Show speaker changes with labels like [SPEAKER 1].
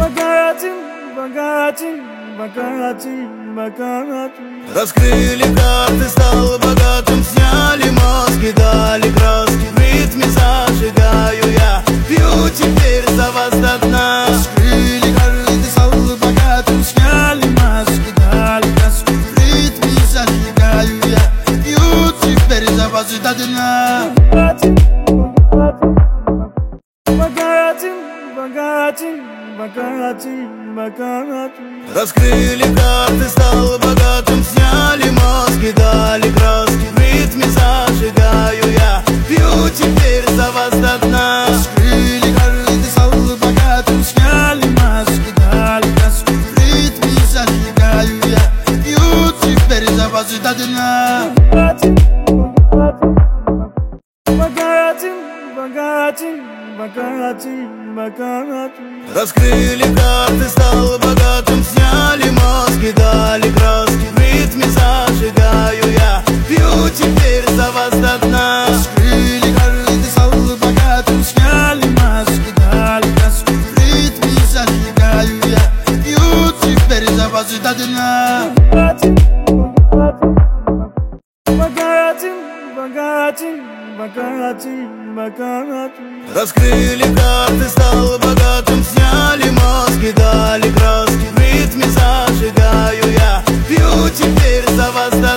[SPEAKER 1] Богатым, богатым, богатым, богатым.
[SPEAKER 2] Раскрыли карты, стал богатым. Сняли маски, дали краски. В ритме зажигаю я, пью теперь за вас до дна.
[SPEAKER 3] Раскрыли карты, стал богатым. Сняли маски, дали краски. В ритме зажигаю я, пью теперь за вас до дна.
[SPEAKER 1] Богатым, богатым, богатым, богатым.
[SPEAKER 2] Раскрыли карты, стал богатым. Сняли маски, дали краски. В ритме зажигаю я, пью теперь за вас до дна.
[SPEAKER 3] Раскрыли карты, стал богатым. Сняли маски, дали краски. В ритме зажигаю я, пью теперь за вас до дна.
[SPEAKER 1] Богатым, богатым, богатым, богатым.
[SPEAKER 2] Раскрыли карты, стал богатым. Сняли маски, дали краски. В ритме зажигаю я, пью теперь за вас до дна.
[SPEAKER 3] Раскрыли карты, стал богатым. Сняли маски, дали краски. В ритме зажигаю я, пью теперь за вас до дна.
[SPEAKER 1] Богатым, богатым, богатым, богатым.
[SPEAKER 2] Раскрыли карты, стал богатым. Сняли маски, дали краски. В ритме зажигаю я, пью теперь за вас до